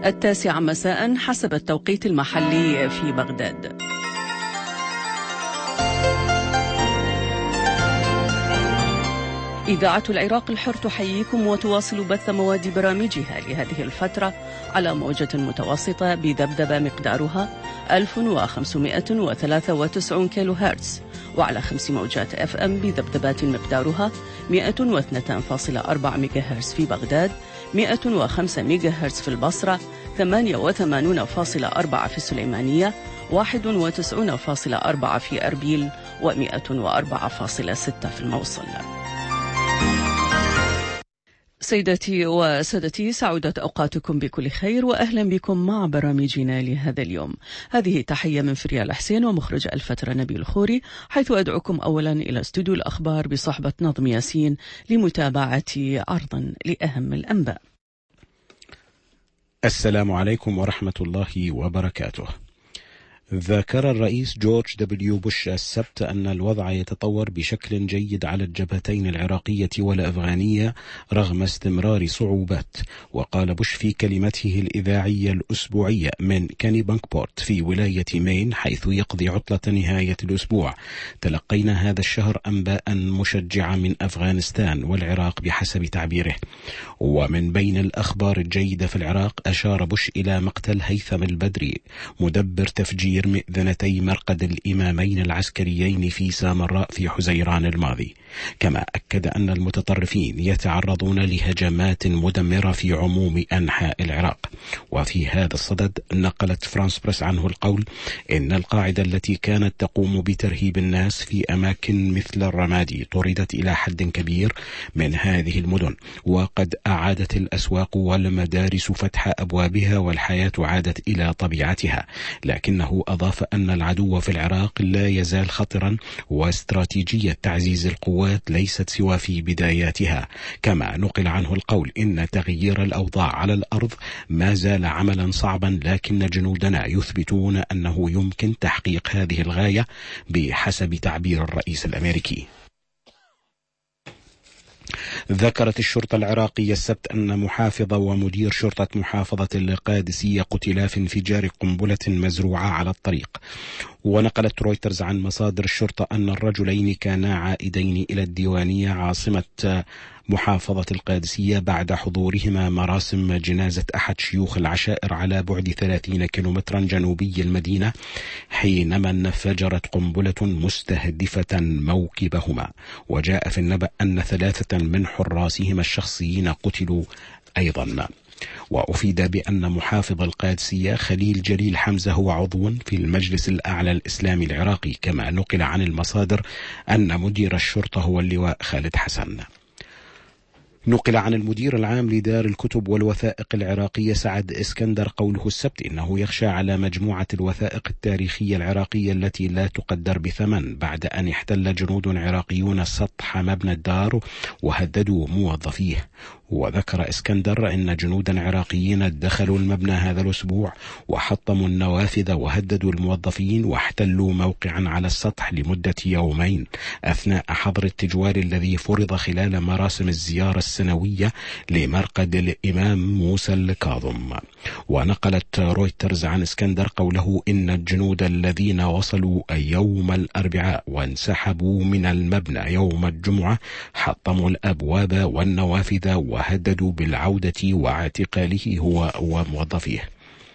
9 مساء حسب التوقيت المحلي في بغداد. إذاعة العراق الحر تحييكم وتواصل بث مواد برامجها لهذه الفترة على موجة متوسطة بذبذبة مقدارها 1593 كيلو هرتز، وعلى 5 موجات FM بذبذبات مقدارها 102.4 ميجا هرتز في بغداد، 105 ميجا هرتز في البصرة، 88.4 في السليمانية، 91.4 في أربيل، و104.6 في الموصل. سيداتي وسادتي، سعودت أوقاتكم بكل خير وأهلا بكم مع برامجنا لهذا اليوم. هذه تحية من فريال حسين ومخرج الفترة نبيل الخوري، حيث أدعوكم أولا إلى استوديو الأخبار بصحبة نظم ياسين لمتابعة عرضا لأهم الأنباء. السلام عليكم ورحمة الله وبركاته. ذكر الرئيس جورج دبليو بوش السبت أن الوضع يتطور بشكل جيد على الجبهتين العراقية والأفغانية رغم استمرار صعوبات. وقال بوش في كلمته الإذاعية الأسبوعية من كانيبانكبورت في ولاية مين، حيث يقضي عطلة نهاية الأسبوع: تلقينا هذا الشهر أنباء مشجعة من أفغانستان والعراق بحسب تعبيره. ومن بين الأخبار الجيدة في العراق، أشار بوش إلى مقتل هيثم البدري مدبر تفجير مئذنتي مرقد الإمامين العسكريين في سامراء في حزيران الماضي. كما أكد أن المتطرفين يتعرضون لهجمات مدمرة في عموم أنحاء العراق. وفي هذا الصدد نقلت فرانس بريس عنه القول إن القاعدة التي كانت تقوم بترهيب الناس في أماكن مثل الرمادي طردت إلى حد كبير من هذه المدن، وقد أعادت الأسواق والمدارس فتح أبوابها والحياة عادت إلى طبيعتها. لكنه أضاف أن العدو في العراق لا يزال خطرا، واستراتيجية تعزيز القوات ليست سوى في بداياتها. كما نقل عنه القول إن تغيير الأوضاع على الأرض ما زال عملا صعبا، لكن جنودنا يثبتون أنه يمكن تحقيق هذه الغاية بحسب تعبير الرئيس الأمريكي. ذكرت الشرطة العراقية السبت أن محافظ ومدير شرطة محافظة القادسية قتلا في انفجار قنبلة مزروعة على الطريق. ونقلت رويترز عن مصادر الشرطة أن الرجلين كانا عائدين إلى الديوانية عاصمة محافظة القادسية بعد حضورهما مراسم جنازة أحد شيوخ العشائر على بعد 30 كيلومترا جنوبي المدينة، حينما انفجرت قنبلة مستهدفة موكبهما. وجاء في النبأ أن 3 من حراسهما الشخصيين قتلوا أيضا. وأفيد بأن محافظ القادسية خليل جليل حمزة هو عضو في المجلس الأعلى الإسلامي العراقي. كما نقل عن المصادر أن مدير الشرطة هو اللواء خالد حسن. نقل عن المدير العام لدار الكتب والوثائق العراقية سعد اسكندر قوله السبت إنه يخشى على مجموعة الوثائق التاريخية العراقية التي لا تقدر بثمن بعد أن احتل جنود عراقيون سطح مبنى الدار وهددوا موظفيه. وذكر اسكندر أن جنودا عراقيين دخلوا المبنى هذا الأسبوع وحطموا النوافذ وهددوا الموظفين واحتلوا موقعا على السطح لمدة يومين أثناء حظر التجوال الذي فرض خلال مراسم الزيارة السنوية لمرقد الإمام موسى الكاظم. ونقلت رويترز عن اسكندر قوله إن الجنود الذين وصلوا يوم الأربعاء وانسحبوا من المبنى يوم الجمعة حطموا الأبواب والنوافذ وهددوا بالعودة واعتقاله هو وموظفيه.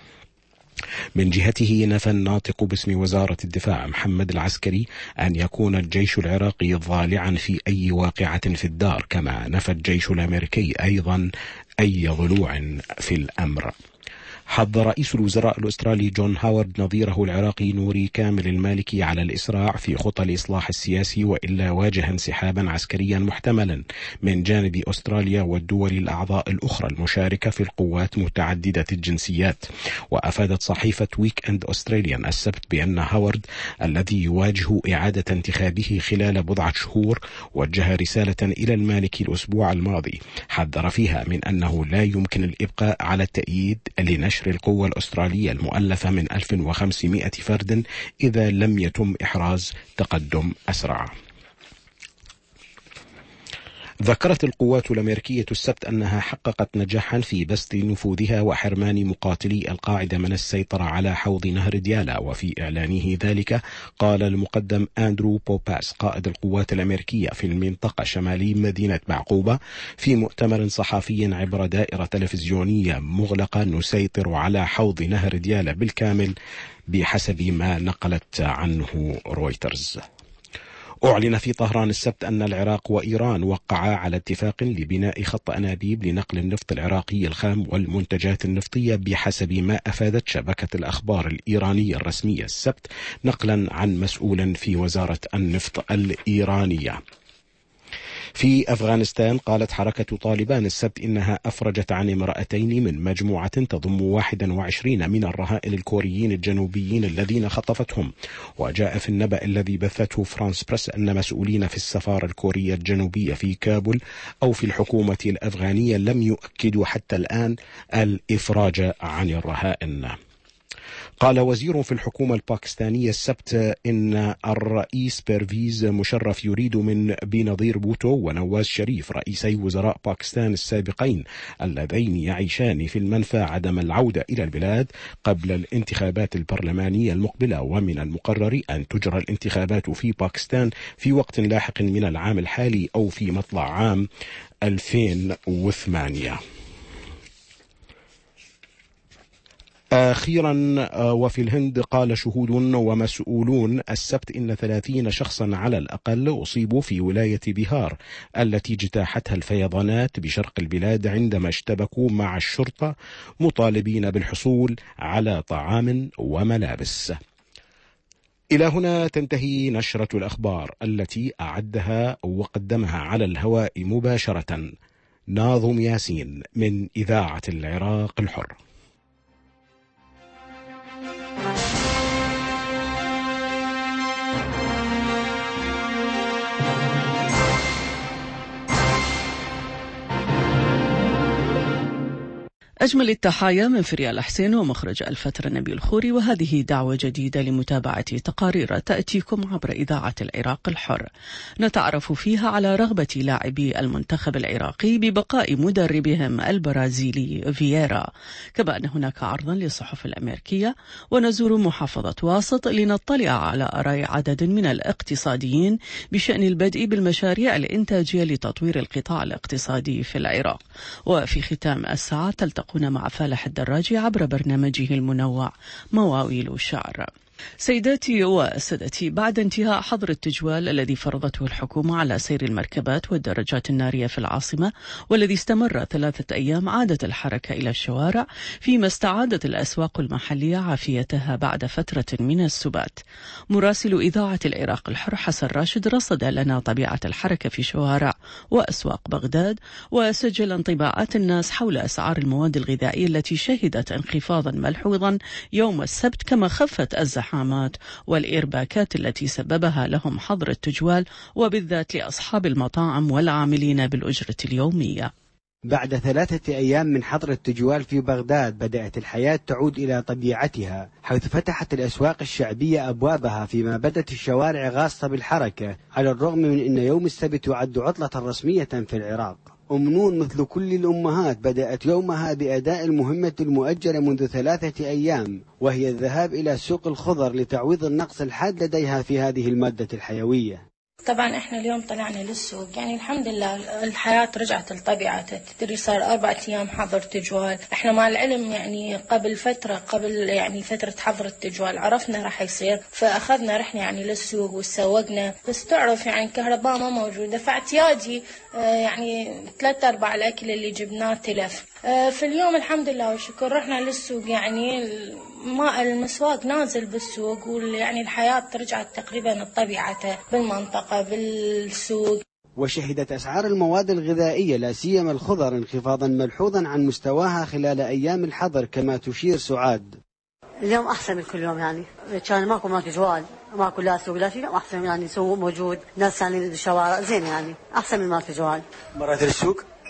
من جهته نفى الناطق باسم وزارة الدفاع محمد العسكري أن يكون الجيش العراقي ضالعا في أي واقعة في الدار. كما نفى الجيش الأمريكي أيضا أي ضلوع في الأمر. حض رئيس الوزراء الأسترالي جون هاورد نظيره العراقي نوري كامل المالكي على الإسراع في خطى الإصلاح السياسي، وإلا واجه انسحابا عسكريا محتملا من جانب أستراليا والدول الأعضاء الأخرى المشاركة في القوات متعددة الجنسيات. وأفادت صحيفة ويك أند أستراليان السبت بأن هاورد الذي يواجه إعادة انتخابه خلال بضعة شهور وجه رسالة إلى المالكي الأسبوع الماضي حذر فيها من أنه لا يمكن الإبقاء على التأييد لنشر القوة الأسترالية المؤلفة من 1500 فرد إذا لم يتم إحراز تقدم أسرع. ذكرت القوات الأمريكية السبت أنها حققت نجاحا في بسط نفوذها وحرمان مقاتلي القاعدة من السيطرة على حوض نهر ديالا. وفي إعلانه ذلك قال المقدم أندرو بوباس قائد القوات الأمريكية في المنطقة شمالي مدينة معقوبة في مؤتمر صحفي عبر دائرة تلفزيونية مغلقة: نسيطر على حوض نهر ديالا بالكامل، بحسب ما نقلت عنه رويترز. أعلن في طهران السبت أن العراق وإيران وقعا على اتفاق لبناء خط أنابيب لنقل النفط العراقي الخام والمنتجات النفطية، بحسب ما أفادت شبكة الأخبار الإيرانية الرسمية السبت نقلا عن مسؤول في وزارة النفط الإيرانية. في أفغانستان قالت حركة طالبان السبت إنها أفرجت عن امرأتين من مجموعة تضم 21 من الرهائن الكوريين الجنوبيين الذين خطفتهم. وجاء في النبأ الذي بثته فرانس بريس أن مسؤولين في السفارة الكورية الجنوبية في كابول أو في الحكومة الأفغانية لم يؤكدوا حتى الآن الإفراج عن الرهائن. قال وزير في الحكومة الباكستانية السبت إن الرئيس بيرفيز مشرف يريد من بنظير بوتو ونواز شريف رئيسي وزراء باكستان السابقين اللذين يعيشان في المنفى عدم العودة إلى البلاد قبل الانتخابات البرلمانية المقبلة، ومن المقرر أن تجرى الانتخابات في باكستان في وقت لاحق من العام الحالي أو في مطلع عام 2008. أخيرا وفي الهند قال شهود ومسؤولون السبت إن 30 شخصا على الأقل أصيبوا في ولاية بيهار التي اجتاحتها الفيضانات بشرق البلاد عندما اشتبكوا مع الشرطة مطالبين بالحصول على طعام وملابس. إلى هنا تنتهي نشرة الأخبار التي أعدها وقدمها على الهواء مباشرة ناظم ياسين من إذاعة العراق الحر. أجمل التحايا من فريال حسين ومخرج الفترة نبيل الخوري، وهذه دعوة جديدة لمتابعة تقارير تأتيكم عبر إذاعة العراق الحر نتعرف فيها على رغبة لاعبي المنتخب العراقي ببقاء مدربهم البرازيلي فييرا، كما أن هناك عرضا للصحف الأمريكية، ونزور محافظة واسط لنطلع على آراء عدد من الاقتصاديين بشأن البدء بالمشاريع الإنتاجية لتطوير القطاع الاقتصادي في العراق. وفي ختام الساعة تلتقون مع فالح الدراجي عبر برنامجه المنوع مواويل الشعر. سيداتي وسادتي، بعد انتهاء حظر التجوال الذي فرضته الحكومة على سير المركبات والدراجات النارية في العاصمة والذي استمر 3 أيام، عادت الحركة إلى الشوارع، فيما استعادت الأسواق المحلية عافيتها بعد فترة من السبات. مراسل إذاعة العراق الحر حسن راشد رصد لنا طبيعة الحركة في شوارع وأسواق بغداد، وسجل انطباعات الناس حول أسعار المواد الغذائية التي شهدت انخفاضا ملحوظا يوم السبت، كما خفت الزحمات والإرباكات التي سببها لهم حظر التجوال، وبالذات لأصحاب المطاعم والعاملين بالأجرة اليومية. بعد 3 أيام من حظر التجوال في بغداد بدأت الحياة تعود إلى طبيعتها، حيث فتحت الأسواق الشعبية أبوابها، فيما بدت الشوارع غاصة بالحركة، على الرغم من أن يوم السبت يعد عطلة رسمية في العراق. أم نون مثل كل الأمهات بدأت يومها بأداء المهمة المؤجلة منذ 3 أيام، وهي الذهاب إلى سوق الخضر لتعويض النقص الحاد لديها في هذه المادة الحيوية. طبعا احنا اليوم طلعنا للسوق، يعني الحمد لله الحياة رجعت لطبيعتها. تدري صار 4 أيام حظر تجوال، احنا مع العلم يعني قبل فترة حظر التجوال عرفنا راح يصير، فأخذنا رحنا يعني للسوق وسوقنا، بس تعرف يعني الكهرباء ما موجودة، فاعتيادي يعني 3/4 الأكل اللي جبناه تلف. في اليوم الحمد لله والشكر رحنا للسوق، يعني المسواق نازل بالسوق، ويعني الحياة رجعت تقريبا لطبيعتها بالمنطقة بالسوق. وشهدت أسعار المواد الغذائية لا سيما الخضر انخفاضا ملحوظا عن مستواها خلال أيام الحظر، كما تشير سعاد. اليوم أحسن من كل يوم، يعني كان ماكو جوال، ماكو لا سوق لا شيء، أحسن يعني سوق موجود، ناس يعني الشوارع زين، يعني أحسن من ماكو جوال. مرات السوق؟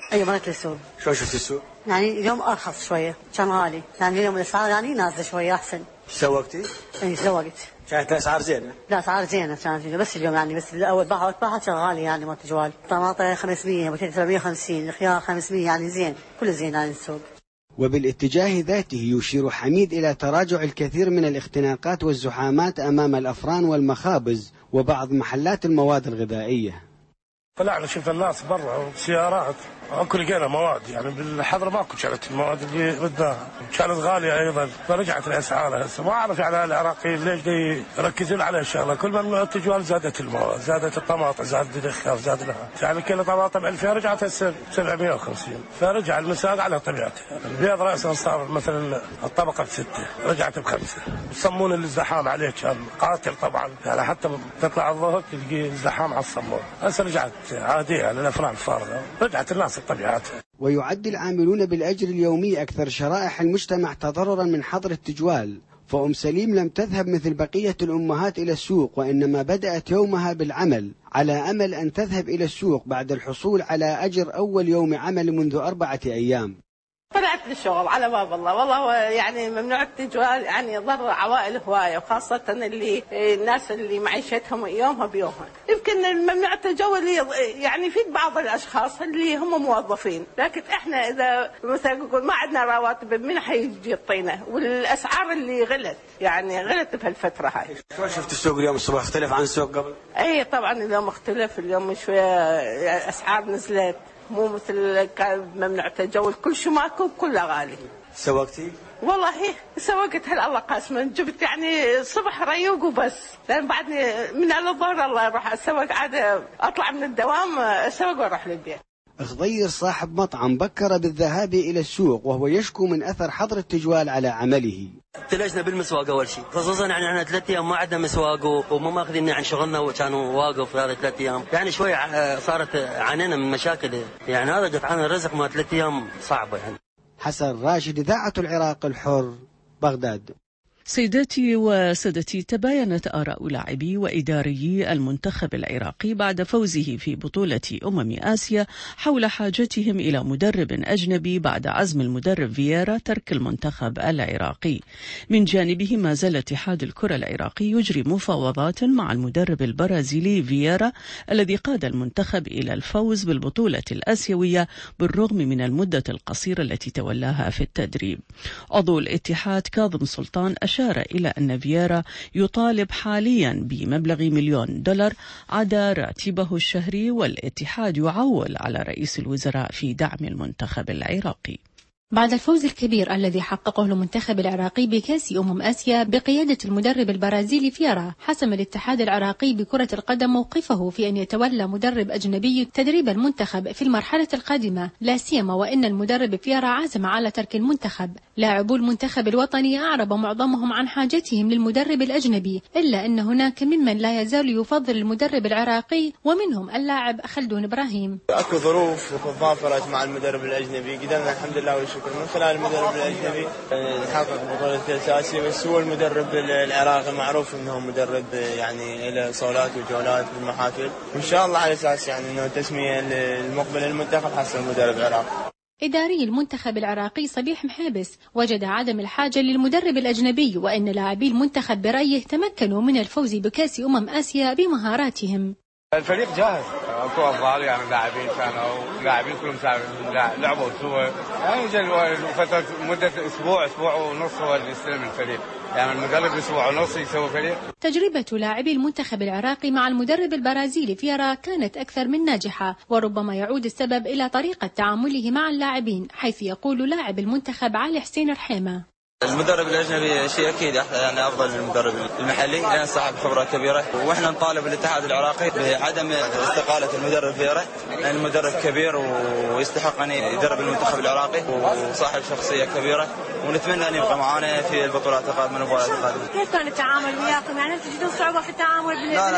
ايوه مرت للسوق. شو شفت السوق؟ يعني اليوم ارخص شويه، كان غالي، يعني اليوم الاسعار يعني نازله شويه احسن. سوقتي؟ اي سوقت. كانت الاسعار زينه؟ لا اسعار زينه كانت، بس اليوم يعني بس الاول باعت كان غالي يعني مال تجوال، طماطم 500 350، الخيار 500 يعني زين، كله زين يعني السوق. وبالاتجاه ذاته يشير حميد إلى تراجع الكثير من الاختناقات والزحامات أمام الأفران والمخابز وبعض محلات المواد الغذائية. طلعنا شفت الناس برا وسيارات، اكو لقينا مواد، يعني بالحضر ماكو كانت المواد اللي بدناها، كانت غاليه ايضا، فرجعت الاسعار هسه. ما اعرف يعني العراقيين ليش يركزون على الشغله، كل ما التجوال زادت المواد، زادت الطماطم، زادت الخيار، زاد لها، يعني كيلو طماطم 2000 رجعت هسه 750، فرجع المساق على طبيعته. البيض راسا صار مثلا الطبقه ب6 رجعت ب5. الصمون اللي الزحام عليه كان قاتل طبعا، يعني حتى تطلع الظهر تلقي الزحام على الصمون، هسه رجعت عاديه على الافران الفارغه، رجعت الناس لطبيعتها. ويعد العاملون بالأجر اليومي أكثر شرائح المجتمع تضررا من حظر التجوال، فأم سليم لم تذهب مثل بقية الأمهات إلى السوق، وإنما بدأت يومها بالعمل على أمل أن تذهب إلى السوق بعد الحصول على أجر أول يوم عمل منذ 4 أيام. طلعت للشغل على باب الله، والله يعني ممنوع التجوال، يعني ضر عوائل هوايه، وخاصه اللي الناس اللي معيشتهم يومها بيومها. يمكن الممنوع التجول يعني يفيد بعض الاشخاص اللي هم موظفين، لكن احنا اذا مثلا نقول ما عندنا رواتب من حيجي يعطينا، والاسعار اللي غلت يعني غلت بهالفتره هاي. شو شفت السوق اليوم الصبح اختلف عن السوق قبل؟ اي طبعا اليوم اختلف، اليوم شويه اسعار نزلت، مو مثل ممنوع التجول، كل شيء ماكو كله غالي. سوقتي؟ والله سوقت هالله قاسما، جبت يعني صبح ريوق وبس، لان بعدني من على الظهر الله يروح اسوق، عاد اطلع من الدوام اسوق واروح للبيت. غضير صاحب مطعم بكر بالذهاب إلى السوق وهو يشكو من أثر حظر التجوال على عمله. تلجنا بالمسواق أول شيء، خصوصا يعني احنا 3 أيام ما عندنا مسواق ومو ماخذين عن شغلنا، وكانوا واقف هذا 3 أيام، يعني شوي صارت عانينا من مشاكل، يعني هذا قطعنا الرزق ما 3 أيام صعبة يعني. حسن راشد، إذاعة العراق الحر، بغداد. سيداتي وسادتي، تباينت آراء لاعبي وإداريي المنتخب العراقي بعد فوزه في بطولة آسيا حول حاجتهم إلى مدرب أجنبي بعد عزم المدرب فييرا ترك المنتخب العراقي. من جانبه ما زال اتحاد الكرة العراقي يجري مفاوضات مع المدرب البرازيلي فييرا الذي قاد المنتخب إلى الفوز بالبطولة الآسيوية بالرغم من المدة القصيرة التي تولاها في التدريب. عضو الاتحاد كاظم سلطان أشار إلى أن فييرا يطالب حاليا بمبلغ $1,000,000 عدا راتبه الشهري، والاتحاد يعول على رئيس الوزراء في دعم المنتخب العراقي. بعد الفوز الكبير الذي حققه المنتخب العراقي بكأس آسيا بقيادة المدرب البرازيلي فييرا، حسم الاتحاد العراقي بكرة القدم موقفه في أن يتولى مدرب أجنبي تدريب المنتخب في المرحلة القادمة، لا سيما وأن المدرب فييرا عزم على ترك المنتخب. لاعبو المنتخب الوطني أعرب معظمهم عن حاجتهم للمدرب الأجنبي، إلا أن هناك ممن لا يزال يفضل المدرب العراقي، ومنهم اللاعب خلدون إبراهيم. أكو ظروف وتضافرت مع المدرب الأجنبي، قدرنا الحمد لله والشكر من خلال المدرب الأجنبي نحقق بطولة كأس آسيا. بس هو المدرب العراقي معروف أنه مدرب يعني له صولات وجولات بالمحافل، وإن شاء الله على أساس يعني أنه تسمية المقبل للمنتخب حسن المدرب العراقي. إداري المنتخب العراقي صبيح محابس وجد عدم الحاجة للمدرب الأجنبي، وأن لاعبي المنتخب برأيه تمكنوا من الفوز بكأس آسيا بمهاراتهم. الفريق جاهز، اكو افضل يعني لاعبين كانوا لاعبين كلهم لعبوا سوا، يعني فتره مده اسبوع ونص هو اللي يستلم الفريق، يعني المدرب اسبوع ونص يسوي فريق. تجربة لاعبي المنتخب العراقي مع المدرب البرازيلي فييرا كانت أكثر من ناجحة، وربما يعود السبب إلى طريقة تعامله مع اللاعبين، حيث يقول لاعب المنتخب علي حسين رحيمة: المدرب الأجنبي شيء أكيد يعني أفضل من المدرب المحلي لأن صاحب خبرة كبيرة، وإحنا نطالب الاتحاد العراقي بعدم استقالة المدرب فييرا، لأن المدرب كبير ويستحق أن يدرب المنتخب العراقي وصاحب شخصية كبيرة، ونتمنى أن يبقى معنا في البطولات القادمة والمباريات القادمة. كيف كان التعامل وياكم؟ يعني تجدون صعوبة في التعامل؟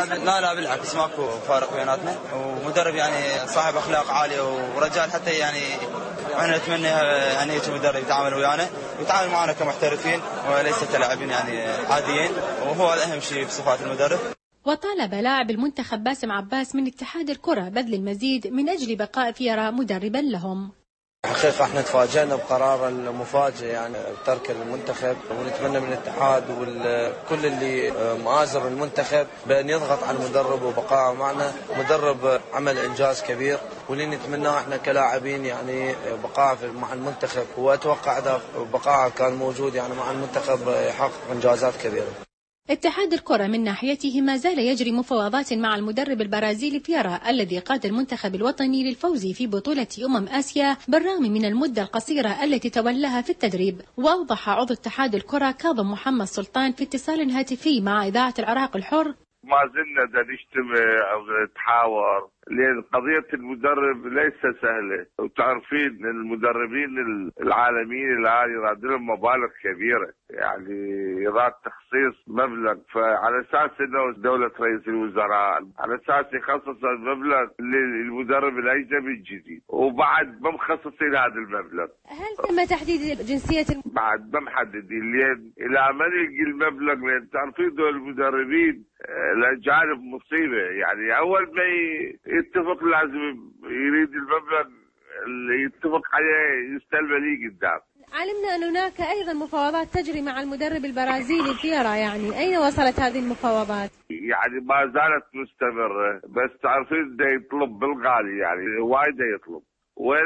لا بالعكس، ماكو فارق بيناتنا، ومدرب يعني صاحب أخلاق عالية ورجال حتى يعني، وإحنا نتمنى أن يجي مدرب يتعامل ويانا ويتعامل معنا كمحترفين وليس كلاعبين يعني عاديين، وهو الأهم شيء في صفات المدرب. وطالب لاعب المنتخب باسم عباس من اتحاد الكرة بذل المزيد من أجل بقاء فيرا مدربا لهم. حقيقة احنا تفاجئنا بقرار المفاجئ يعني بترك المنتخب، ونتمنى من الاتحاد وكل اللي مآزر المنتخب بأن يضغط على المدرب وبقائه معنا. مدرب عمل إنجاز كبير، واللي نتمناه احنا كلاعبين يعني بقائه مع المنتخب، وأتوقع إذا بقائه كان موجود يعني مع المنتخب يحقق إنجازات كبيرة. اتحاد الكرة من ناحيته ما زال يجري مفاوضات مع المدرب البرازيلي فيرا الذي قاد المنتخب الوطني للفوز في بطولة آسيا بالرغم من المدة القصيرة التي تولاها في التدريب. وأوضح عضو اتحاد الكرة كاظم محمد سلطان في اتصال هاتفي مع إذاعة العراق الحر: ما زلنا نجتمع أو نتحاور، لأن قضية المدرب ليس سهلة، وتعرفين المدربين العالميين الآن يراد لهم مبالغ كبيرة، يعني يراد تخصيص مبلغ، فعلى أساس أنه دولة رئيس الوزراء على أساس يخصص المبلغ للمدرب الأجنبي الجديد، وبعد ما مخصصين هذا المبلغ. هل تم تحديد جنسية بعد ما محددين، لأن إلى من يجي المبلغ، لأن تعرفين دول المدربين الأجانب مصيبة، يعني أول ما يتفق لازم يريد المبلغ اللي يتفق عليه يستلمه لي قدام. علمنا أن هناك أيضا مفاوضات تجري مع المدرب البرازيلي فيرا، يعني أين وصلت هذه المفاوضات؟ يعني ما زالت مستمرة، بس تعرفين ده يطلب بالغالي، يعني وايد يطلب. وين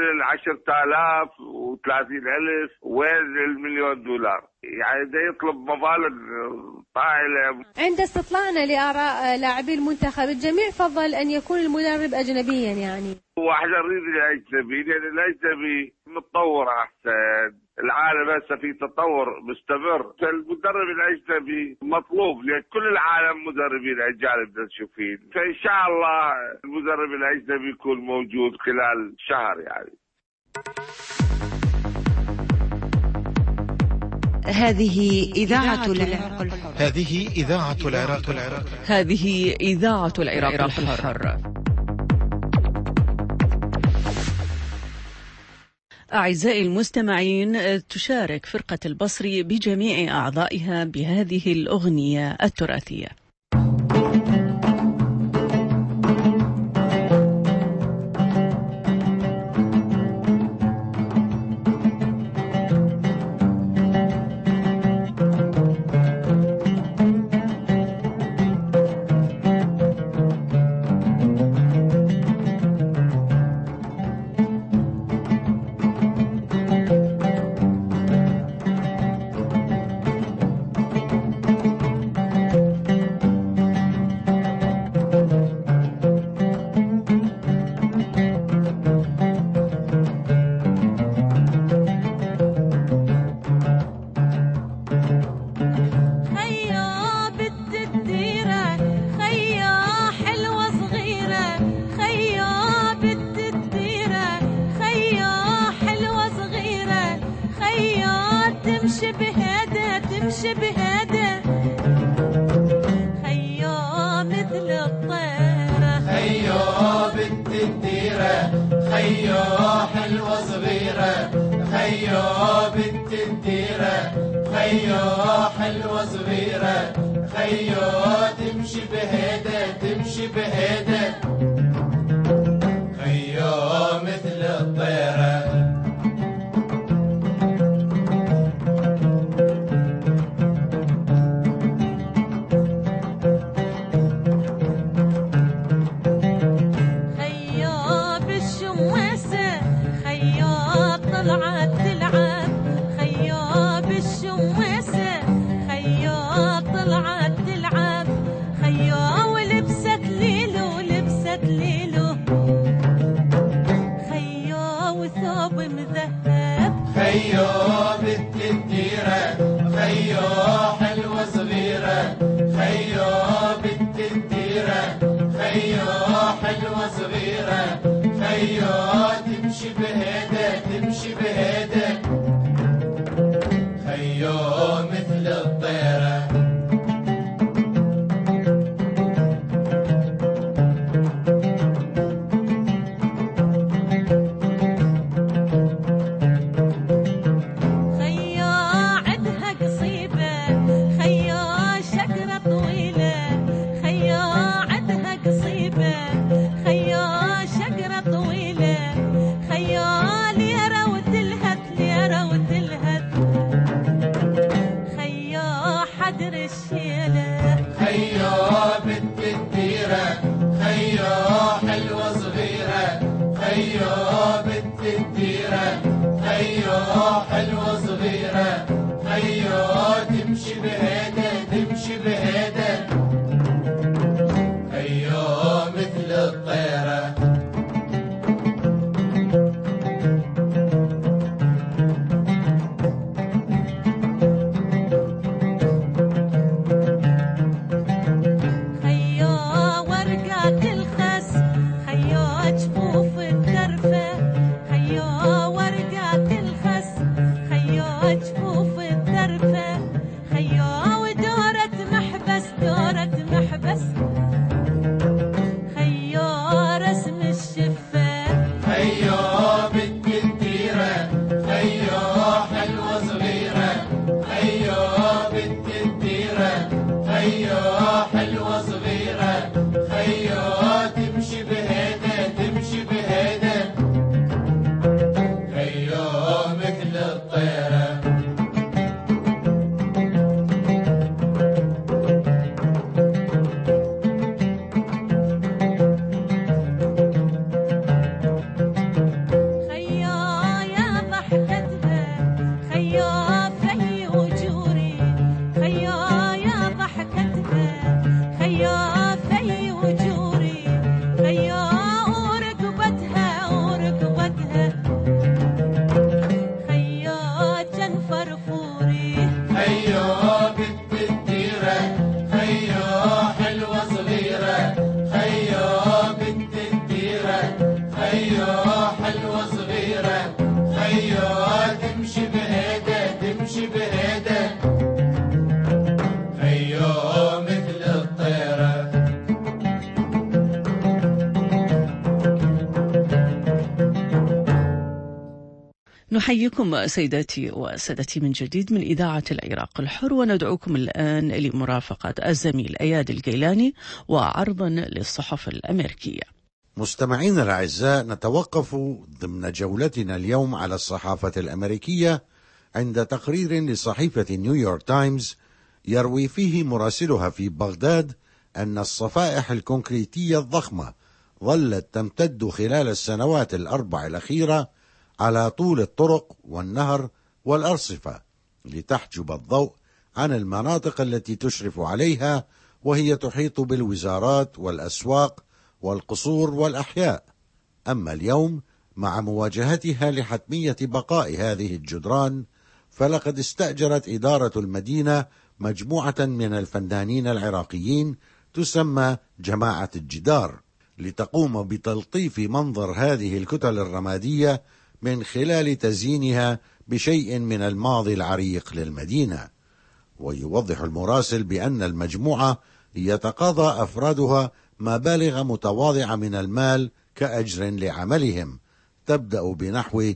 10,000 و30,000 وين $1,000,000؟ يعني ده يطلب مبالغ طائلة. عند استطلاعنا لآراء لاعبي المنتخب الجميع فضل أن يكون المدرب أجنبيا، يعني واحنا نريد الأجنبي لأن الأجنبي متطور أحسن، العالم هسه في تطور مستمر، فالمدرب الأجنبي مطلوب، لأن كل العالم مدربين أجانب تشوفين، فإن شاء الله المدرب الأجنبي يكون موجود خلال شهر يعني. هذه إذاعة العراق الحر. هذه إذاعة العراق الحر. هذه إذاعة العراق الحر. أعزائي المستمعين، تشارك فرقة البصري بجميع أعضائها بهذه الأغنية التراثية. عدها قصيبة نحييكم سيداتي وسادتي من جديد من إذاعة العراق الحر، وندعوكم الآن لمرافقة الزميل أياد الجيلاني وعرضا للصحف الأمريكية. مستمعين الأعزاء، نتوقف ضمن جولتنا اليوم على الصحافة الأمريكية عند تقرير لصحيفة نيويورك تايمز يروي فيه مراسلها في بغداد أن الصفائح الكونكريتية الضخمة ظلت تمتد خلال السنوات الأربع الأخيرة على طول الطرق والنهر والأرصفة لتحجب الضوء عن المناطق التي تشرف عليها، وهي تحيط بالوزارات والأسواق والقصور والأحياء. أما اليوم مع مواجهتها لحتمية بقاء هذه الجدران، فلقد استأجرت إدارة المدينة مجموعة من الفنانين العراقيين تسمى جماعة الجدار لتقوم بتلطيف منظر هذه الكتل الرمادية من خلال تزيينها بشيء من الماضي العريق للمدينة. ويوضح المراسل بأن المجموعة يتقاضى أفرادها مبالغ متواضعة من المال كأجر لعملهم، تبدأ بنحو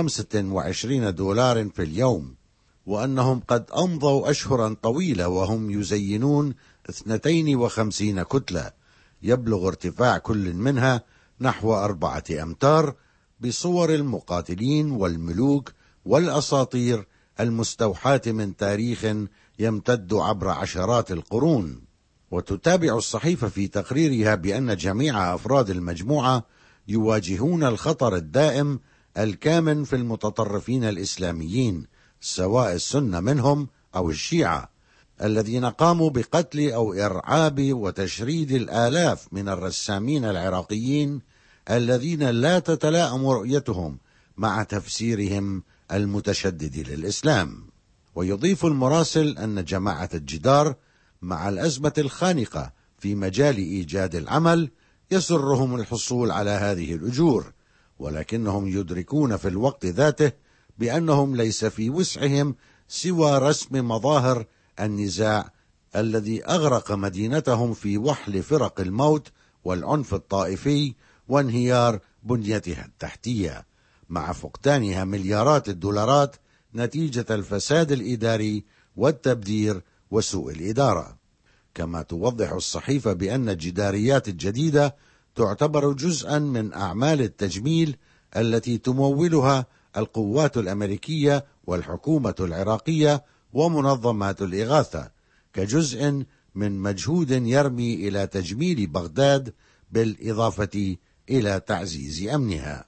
$25 في اليوم، وأنهم قد أمضوا أشهرا طويلة وهم يزينون 52 كتلة يبلغ ارتفاع كل منها نحو 4 أمتار بصور المقاتلين والملوك والأساطير المستوحاة من تاريخ يمتد عبر عشرات القرون. وتتابع الصحيفة في تقريرها بأن جميع أفراد المجموعة يواجهون الخطر الدائم الكامن في المتطرفين الإسلاميين، سواء السنة منهم أو الشيعة، الذين قاموا بقتل أو إرعاب وتشريد الآلاف من الرسامين العراقيين الذين لا تتلائم رؤيتهم مع تفسيرهم المتشدد للإسلام. ويضيف المراسل أن جماعة الجدار مع الأزمة الخانقة في مجال إيجاد العمل يسرهم الحصول على هذه الأجور، ولكنهم يدركون في الوقت ذاته بأنهم ليس في وسعهم سوى رسم مظاهر النزاع الذي أغرق مدينتهم في وحل فرق الموت والعنف الطائفي وانهيار بنيتها التحتية، مع فقدانها مليارات الدولارات نتيجة الفساد الإداري والتبذير وسوء الإدارة. كما توضح الصحيفة بأن الجداريات الجديدة تعتبر جزءا من أعمال التجميل التي تمولها القوات الأمريكية والحكومة العراقية ومنظمات الإغاثة، كجزء من مجهود يرمي إلى تجميل بغداد بالإضافة إلى تعزيز أمنها.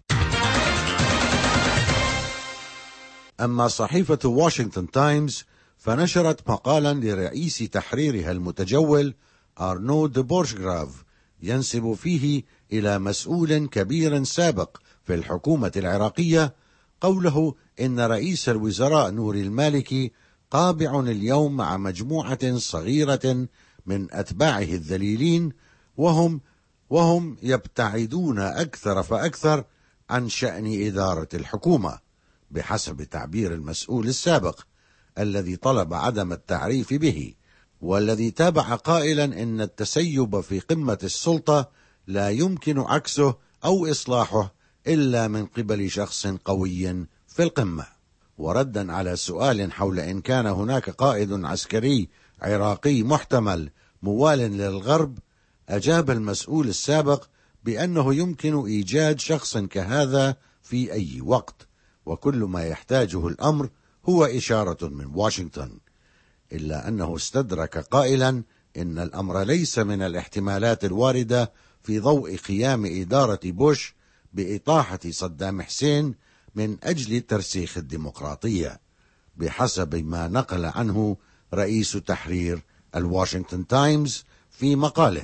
أما صحيفة واشنطن تايمز فنشرت مقالا لرئيس تحريرها المتجول أرنو دي بورشغراف ينسب فيه إلى مسؤول كبير سابق في الحكومة العراقية قوله إن رئيس الوزراء نوري المالكي قابع اليوم مع مجموعة صغيرة من أتباعه الذليلين وهم يبتعدون أكثر فأكثر عن شأن إدارة الحكومة، بحسب تعبير المسؤول السابق الذي طلب عدم التعريف به، والذي تابع قائلا إن التسيب في قمة السلطة لا يمكن عكسه أو إصلاحه إلا من قبل شخص قوي في القمة. وردا على سؤال حول إن كان هناك قائد عسكري عراقي محتمل موال للغرب، أجاب المسؤول السابق بأنه يمكن إيجاد شخص كهذا في أي وقت، وكل ما يحتاجه الأمر هو إشارة من واشنطن، إلا أنه استدرك قائلا إن الأمر ليس من الاحتمالات الواردة في ضوء قيام إدارة بوش بإطاحة صدام حسين من أجل ترسيخ الديمقراطية، بحسب ما نقل عنه رئيس تحرير الواشنطن تايمز في مقاله.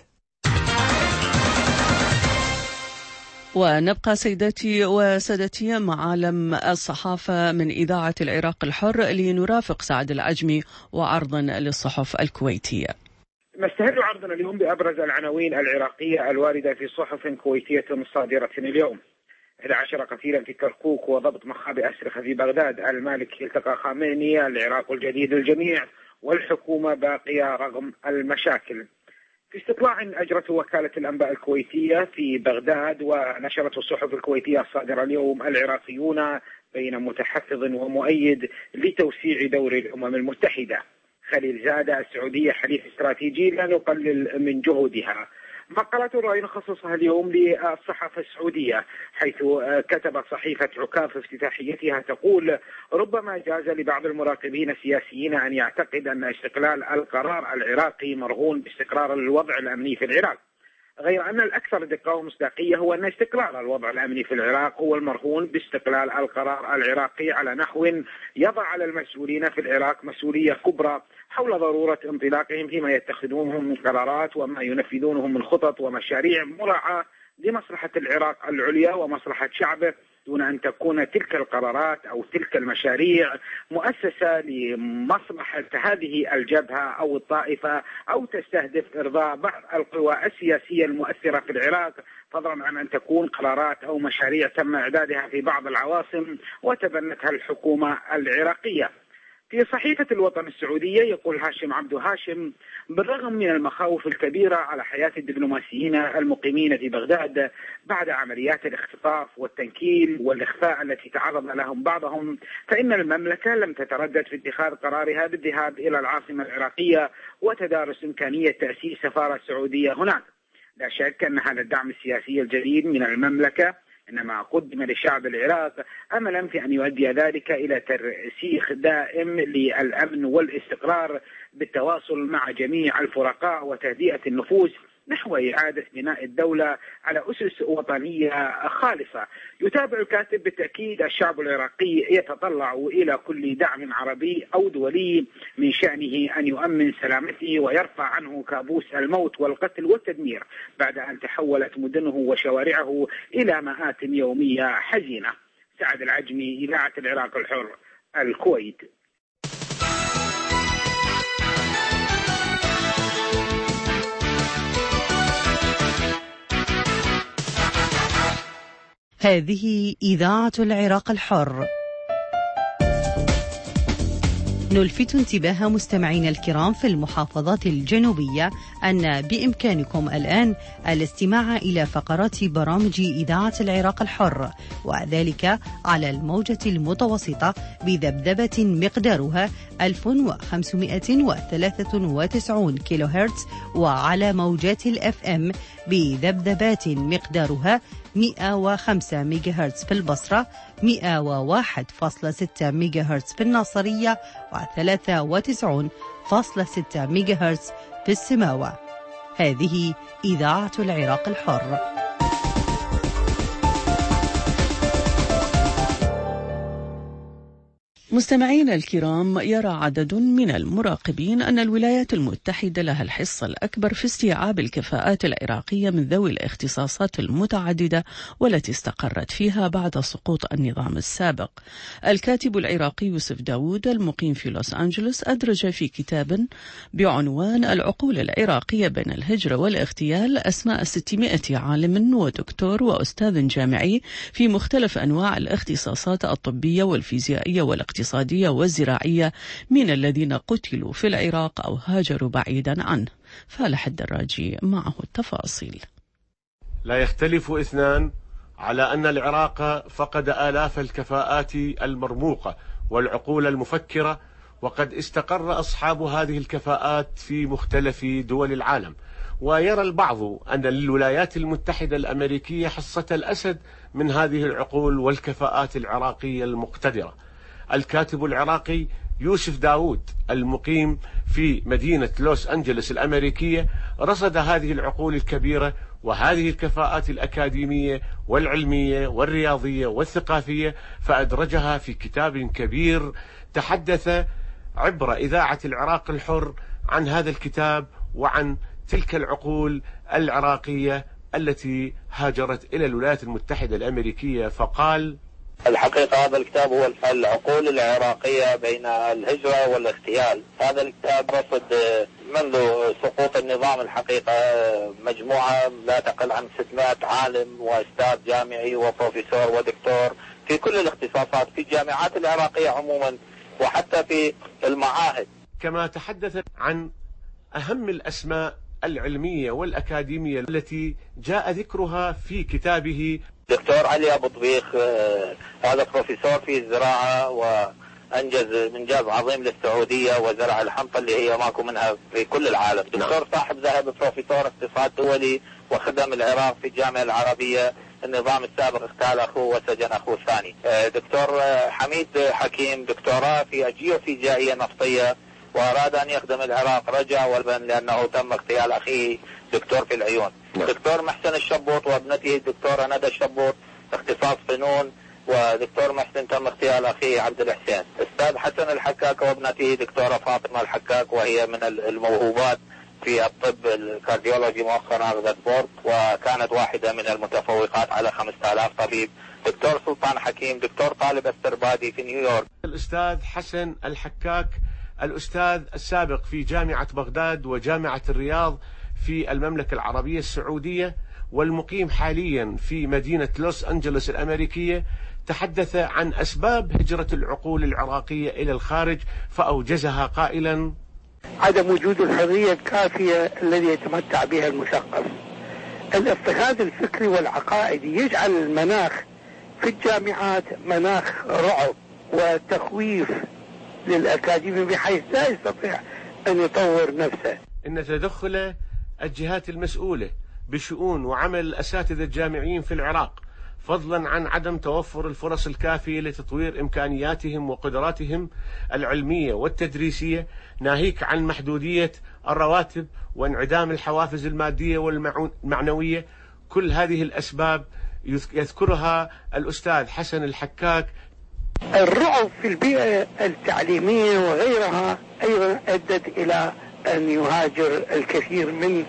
ونبقى سيداتي وسادتي مع عالم الصحافة من إذاعة العراق الحر لنرافق سعد العجمي وعرضا للصحف الكويتية. نستهل عرضنا اليوم بأبرز العناوين العراقية الواردة في صحف كويتية صادرة اليوم. 11 قتيلا في كركوك وضبط مخابئ أسرخة في بغداد. المالكي التقى خامنئي. العراق الجديد للجميع والحكومة باقية رغم المشاكل. في استطلاع أجرته وكالة الأنباء الكويتية في بغداد ونشرته الصحف الكويتية الصادرة اليوم، العراقيون بين متحفظ ومؤيد لتوسيع دور الأمم المتحدة. خليل زادة: السعودية حليف استراتيجي لا نقلل من جهودها. مقالة الرأي نخصصها اليوم للصحافة السعودية، حيث كتبت صحيفة عكاف افتتاحيتها تقول: ربما جاز لبعض المراقبين السياسيين أن يعتقد أن استقلال القرار العراقي مرهون باستقرار الوضع الأمني في العراق، غير أن الأكثر دقة ومصداقية هو أن استقرار الوضع الأمني في العراق هو المرهون باستقلال القرار العراقي، على نحو يضع على المسؤولين في العراق مسؤولية كبرى حول ضرورة انطلاقهم فيما يتخذونه من قرارات وما ينفذونه من خطط ومشاريع مراعاة لمصلحة العراق العليا ومصلحة شعبه، دون أن تكون تلك القرارات أو تلك المشاريع مؤسسة لمصلحة هذه الجبهة أو الطائفة أو تستهدف إرضاء بعض القوى السياسية المؤثرة في العراق، فضلا عن أن تكون قرارات أو مشاريع تم إعدادها في بعض العواصم وتبنتها الحكومة العراقية. في صحيفة الوطن السعودية يقول هاشم عبد هاشم: بالرغم من المخاوف الكبيرة على حياة الدبلوماسيين المقيمين في بغداد بعد عمليات الاختطاف والتنكيل والإخفاء التي تعرض لهم بعضهم، فإن المملكة لم تتردد في اتخاذ قرارها بالذهاب إلى العاصمة العراقية وتدارس إمكانية تأسيس سفارة سعودية هناك. لا شك أن هذا الدعم السياسي الجديد من المملكة إنما قدم للشعب العراق أملا في أن يؤدي ذلك إلى ترسيخ دائم للأمن والاستقرار بالتواصل مع جميع الفرقاء وتهدئة النفوس نحو إعادة بناء الدولة على أسس وطنية خالصة. يتابع الكاتب: بالتأكيد الشعب العراقي يتطلع إلى كل دعم عربي أو دولي من شأنه أن يؤمن سلامته ويرفع عنه كابوس الموت والقتل والتدمير بعد أن تحولت مدنه وشوارعه إلى مآتم يومية حزينة. سعد العجمي، إذاعة العراق الحر، الكويت. هذه إذاعة العراق الحر. نلفت انتباه مستمعينا الكرام في المحافظات الجنوبية أن بإمكانكم الآن الاستماع إلى فقرات برامج إذاعة العراق الحر، وذلك على الموجة المتوسطة بذبذبة مقدارها 1593 كيلو هرتز، وعلى موجات الأف أم بذبذبات مقدارها 105 ميجا هرتز في البصرة، 101.6 ميجا هرتز في الناصرية، و93.6 ميجا هرتز في السماوة. هذه إذاعة العراق الحر. مستمعينا الكرام، يرى عدد من المراقبين أن الولايات المتحدة لها الحصة الأكبر في استيعاب الكفاءات العراقية من ذوي الاختصاصات المتعددة والتي استقرت فيها بعد سقوط النظام السابق. الكاتب العراقي يوسف داوود المقيم في لوس أنجلوس أدرج في كتاب بعنوان العقول العراقية بين الهجرة والاغتيال أسماء 600 عالم ودكتور وأستاذ جامعي في مختلف أنواع الاختصاصات الطبية والفيزيائية والاقتصادية والزراعية من الذين قتلوا في العراق أو هاجروا بعيدا عنه. فالح الدراجي معه التفاصيل. لا يختلف اثنان على أن العراق فقد آلاف الكفاءات المرموقة والعقول المفكرة، وقد استقر أصحاب هذه الكفاءات في مختلف دول العالم. ويرى البعض أن للولايات المتحدة الأمريكية حصة الأسد من هذه العقول والكفاءات العراقية المقتدرة. الكاتب العراقي يوسف داوود المقيم في مدينة لوس أنجلوس الأمريكية رصد هذه العقول الكبيرة وهذه الكفاءات الأكاديمية والعلمية والرياضية والثقافية، فأدرجها في كتاب كبير تحدث عبر إذاعة العراق الحر عن هذا الكتاب وعن تلك العقول العراقية التي هاجرت إلى الولايات المتحدة الأمريكية. فقال: الحقيقة هذا الكتاب هو العقول العراقية بين الهجرة والاغتيال. هذا الكتاب رصد منذ سقوط النظام الحقيقة مجموعة لا تقل عن 600 عالم وأستاذ جامعي وبروفيسور ودكتور في كل الاختصاصات في الجامعات العراقية عموما وحتى في المعاهد. كما تحدث عن أهم الأسماء العلمية والأكاديمية التي جاء ذكرها في كتابه. دكتور علي أبو طبيخ، هذا بروفيسور في الزراعة وأنجز إنجاز عظيم للسعودية وزرع الحنطة اللي هي ماكو منها في كل العالم. دكتور صاحب ذهب بروفيسور اقتصاد دولي وخدم العراق في الجامعة العربية. النظام السابق اغتال أخوه وسجن أخوه الثاني. دكتور حميد حكيم دكتوراه في الجيوفيزيائية النفطية وأراد أن يخدم العراق، رجع والبن لأنه تم اغتيال أخيه دكتور في العيون. دكتور محسن الشبوط وابنته الدكتورة ندى الشبوط اختصاص فنون، ودكتور محسن تم اغتيال أخيه عبد الحسين. أستاذ حسن الحكاك وابنته دكتورة فاطمة الحكاك وهي من الموهوبات في الطب الكارديولوجي، مؤخرا أخذت بورد وكانت واحدة من المتفوقات على 5000 طبيب. دكتور سلطان حكيم دكتور طالب السربادي في نيويورك. الأستاذ حسن الحكاك الأستاذ السابق في جامعة بغداد وجامعة الرياض في المملكة العربية السعودية والمقيم حاليا في مدينة لوس أنجلوس الأمريكية، تحدث عن أسباب هجرة العقول العراقية إلى الخارج فأوجزها قائلا: عدم وجود الحرية الكافية الذي يتمتع بها المثقف. الاضطهاد الفكري والعقائدي يجعل المناخ في الجامعات مناخ رعب وتخويف للأكاديمي بحيث لا يستطيع أن يطور نفسه. إن تدخل الجهات المسؤولة بشؤون وعمل الأساتذة الجامعيين في العراق، فضلا عن عدم توفر الفرص الكافية لتطوير إمكانياتهم وقدراتهم العلمية والتدريسية، ناهيك عن محدودية الرواتب وانعدام الحوافز المادية والمعنوية. كل هذه الأسباب يذكرها الأستاذ حسن الحكاك. الرعب في البيئة التعليمية وغيرها أيضا أدت إلى أن يهاجر الكثير من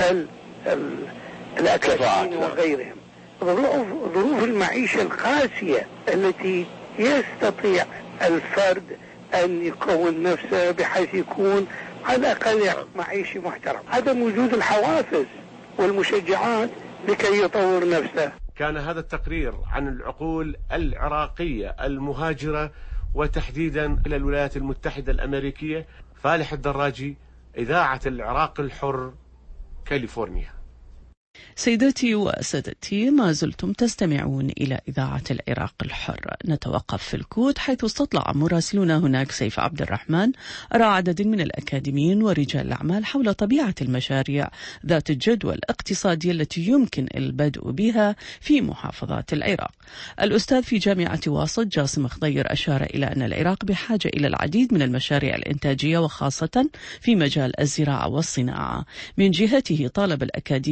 الأكاديميين وغيرهم. ظروف المعيشة القاسية التي يستطيع الفرد أن يكون نفسه بحيث يكون على الأقل معيشي محترم. عدم وجود الحوافز والمشجعات لكي يطور نفسه. كان هذا التقرير عن العقول العراقية المهاجرة وتحديدا إلى الولايات المتحدة الأمريكية. فالح الدراجي، إذاعة العراق الحر، كاليفورنيا. سيداتي وسادتي، ما زلتم تستمعون إلى إذاعة العراق الحر. نتوقف في الكوت حيث استطلع مراسلنا هناك سيف عبد الرحمن آراء عدد من الأكاديميين ورجال الأعمال حول طبيعة المشاريع ذات الجدوى الاقتصادية التي يمكن البدء بها في محافظات العراق. الأستاذ في جامعة واسط جاسم خضير أشار إلى أن العراق بحاجة إلى العديد من المشاريع الإنتاجية وخاصة في مجال الزراعة والصناعة. من جهته طالب الأكاديمي يرشد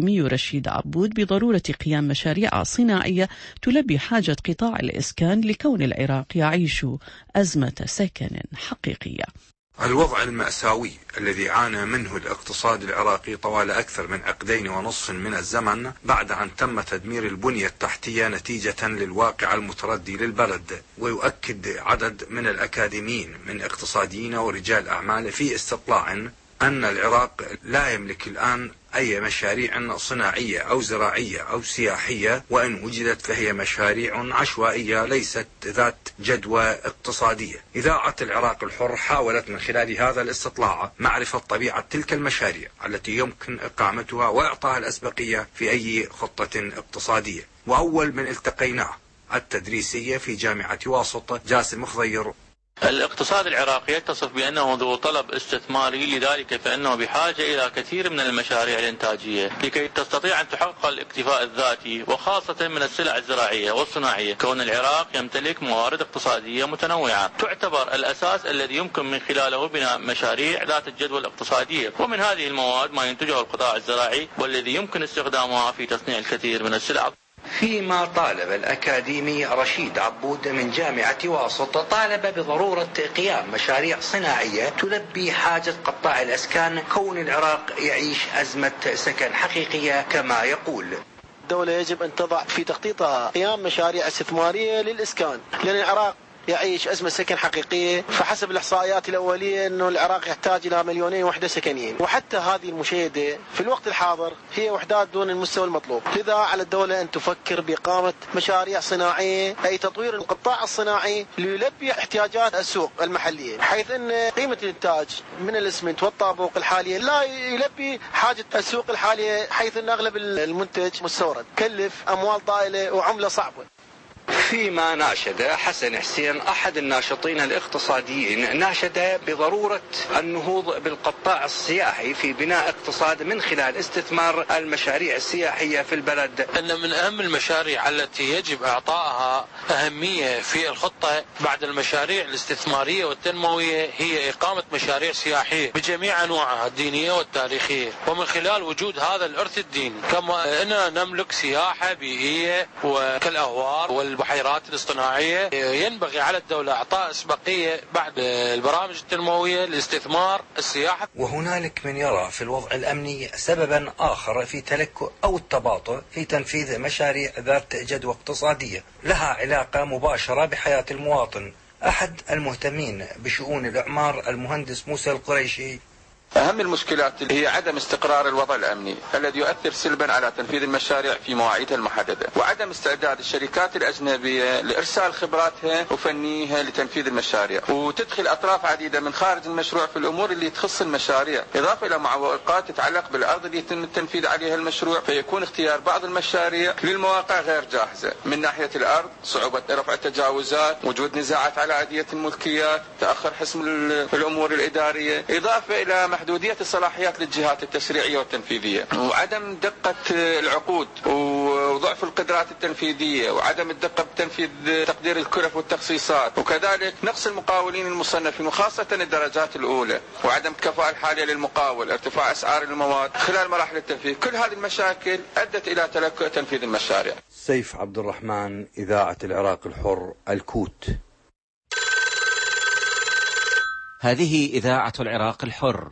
رشيد عبود بضرورة قيام مشاريع صناعية تلبي حاجة قطاع الإسكان لكون العراق يعيش أزمة سكن حقيقية. الوضع المأساوي الذي عانى منه الاقتصاد العراقي طوال أكثر من 2.5 من الزمن بعد أن تم تدمير البنية التحتية نتيجة للواقع المتردي للبلد. ويؤكد عدد من الأكاديميين من اقتصاديين ورجال أعمال في استطلاع أن العراق لا يملك الآن أي مشاريع صناعية أو زراعية أو سياحية، وإن وجدت فهي مشاريع عشوائية ليست ذات جدوى اقتصادية. إذاعة العراق الحر حاولت من خلال هذا الاستطلاع معرفة طبيعة تلك المشاريع التي يمكن إقامتها وإعطائها الأسبقية في أي خطة اقتصادية. وأول من التقيناه التدريسية في جامعة واسط جاسم خضير. الاقتصاد العراقي يتصف بأنه ذو طلب استثماري، لذلك فإنه بحاجة إلى كثير من المشاريع الإنتاجية لكي تستطيع أن تحقق الاكتفاء الذاتي، وخاصة من السلع الزراعية والصناعية، كون العراق يمتلك موارد اقتصادية متنوعة تعتبر الأساس الذي يمكن من خلاله بناء مشاريع ذات الجدوى الاقتصادية. ومن هذه المواد ما ينتجه القطاع الزراعي والذي يمكن استخدامها في تصنيع الكثير من السلع. فيما طالب الأكاديمي رشيد عبود من جامعة واسط طالب بضرورة قيام مشاريع صناعية تلبي حاجة قطاع الأسكان، كون العراق يعيش أزمة سكن حقيقية كما يقول. الدولة يجب أن تضع في تخطيطها قيام مشاريع استثمارية للإسكان، لأن العراق يعيش أزمة سكن حقيقية. فحسب الإحصائيات الأولية أنه العراق يحتاج إلى 2,000,000 وحدة سكنية، وحتى هذه المشاهدة في الوقت الحاضر هي وحدات دون المستوى المطلوب. لذا على الدولة أن تفكر بإقامة مشاريع صناعية، أي تطوير القطاع الصناعي ليلبي احتياجات السوق المحلية، حيث أن قيمة الإنتاج من الإسمنت والطابوق الحالية لا يلبي حاجة السوق الحالية، حيث أن أغلب المنتج مستورد كلف أموال طائلة وعملة صعبة. فيما ناشد حسن حسين أحد الناشطين الاقتصاديين ناشد بضرورة النهوض بالقطاع السياحي في بناء اقتصاد من خلال استثمار المشاريع السياحية في البلد. أن من أهم المشاريع التي يجب إعطائها أهمية في الخطة بعد المشاريع الاستثمارية والتنموية هي إقامة مشاريع سياحية بجميع أنواعها الدينية والتاريخية، ومن خلال وجود هذا الإرث الديني. كما أننا نملك سياحة بيئية وكالأهوار والبحيرات الاصطناعية، ينبغي على الدولة إعطاء أسبقية بعد البرامج التنموية لاستثمار السياحة. وهنالك من يرى في الوضع الأمني سببا آخر في تلكؤ أو التباطؤ في تنفيذ مشاريع ذات جدوى اقتصادية لها علاقة مباشرة بحياة المواطن. أحد المهتمين بشؤون الإعمار المهندس موسى القريشي: أهم المشكلات هي عدم استقرار الوضع الأمني الذي يؤثر سلبا على تنفيذ المشاريع في مواعيدها المحددة، وعدم استعداد الشركات الأجنبية لإرسال خبراتها وفنيها لتنفيذ المشاريع، وتدخل أطراف عديدة من خارج المشروع في الأمور اللي تخص المشاريع، إضافة إلى معوقات تتعلق بالأرض اللي يتم التنفيذ عليها المشروع، فيكون اختيار بعض المشاريع للمواقع غير جاهزة. من ناحية الأرض صعوبة رفع التجاوزات، وجود نزاعات على عادية الملكيات، تأخر حسم الأمور الإدارية، إضافة إلى محدودية الصلاحيات للجهات التشريعية والتنفيذية، وعدم دقة العقود، وضعف القدرات التنفيذية، وعدم الدقة بتنفيذ تقدير الكلف والتخصيصات، وكذلك نقص المقاولين المصنفين وخاصة الدرجات الأولى، وعدم الكفاءة الحالية للمقاول، ارتفاع أسعار المواد خلال مراحل التنفيذ. كل هذه المشاكل أدت إلى تلكؤ تنفيذ المشاريع. سيف عبد الرحمن، إذاعة العراق الحر، الكوت. هذه إذاعة العراق الحر.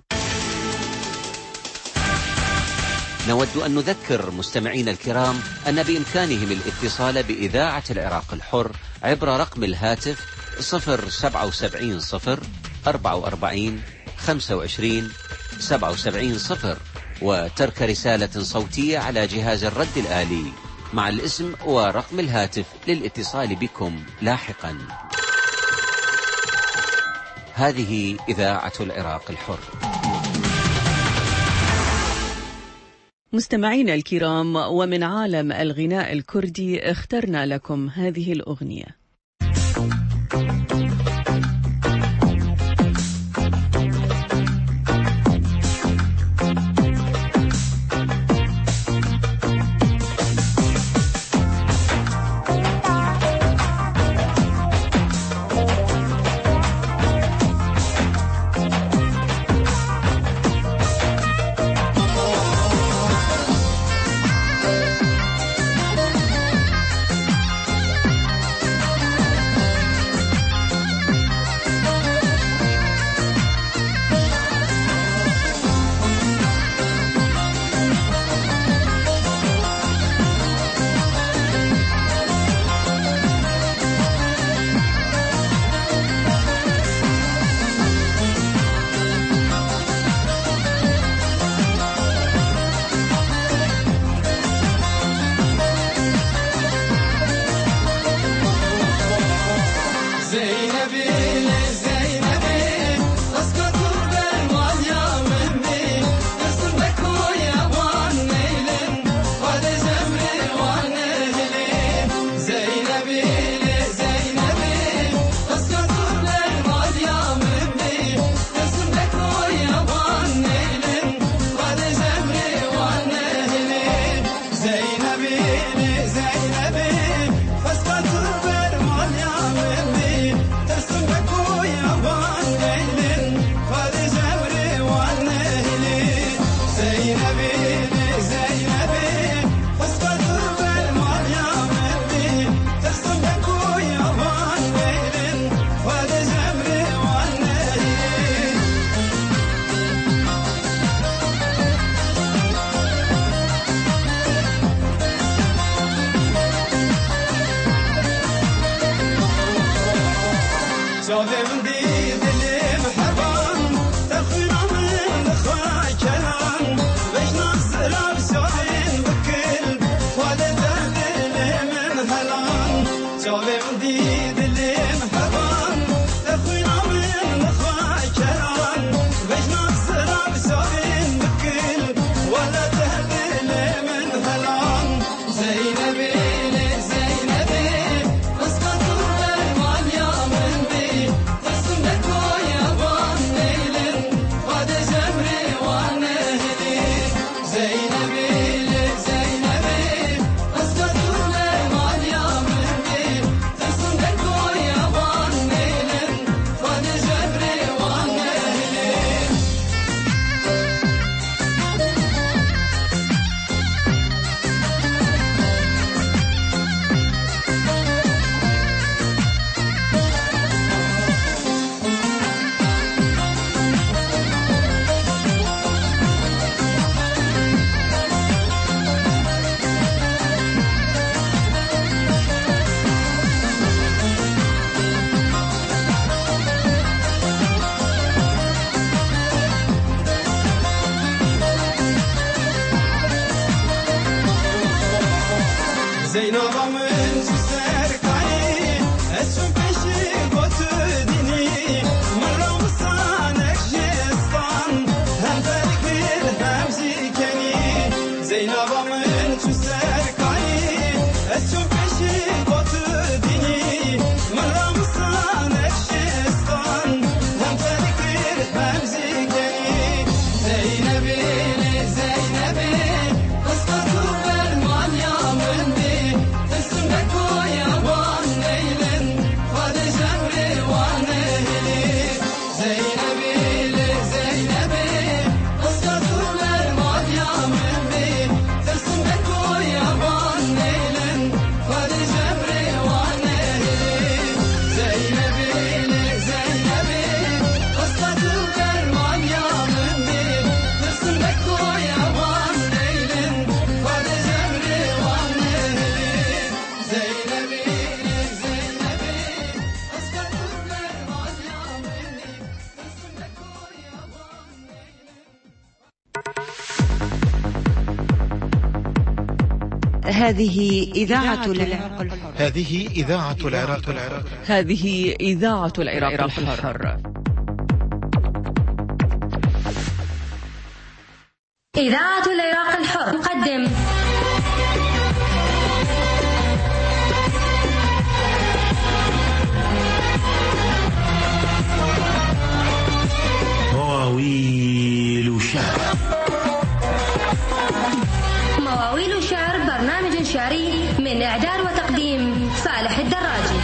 نود أن نذكر مستمعين الكرام أن بإمكانهم الاتصال بإذاعة العراق الحر عبر رقم الهاتف 077 0 44 25 77 0 وترك رسالة صوتية على جهاز الرد الآلي مع الاسم ورقم الهاتف للاتصال بكم لاحقا. هذه إذاعة العراق الحر. مستمعين الكرام، ومن عالم الغناء الكردي اخترنا لكم هذه الأغنية. هذه إذاعة العراق الحر. هذه إذاعة العراق الحر. هذه إذاعة العراق الحر. إذاعة العراق الحر تقدم مواويل شعر. مواويل شعر برنامج شعري من إعداد وتقديم صالح الدراجي.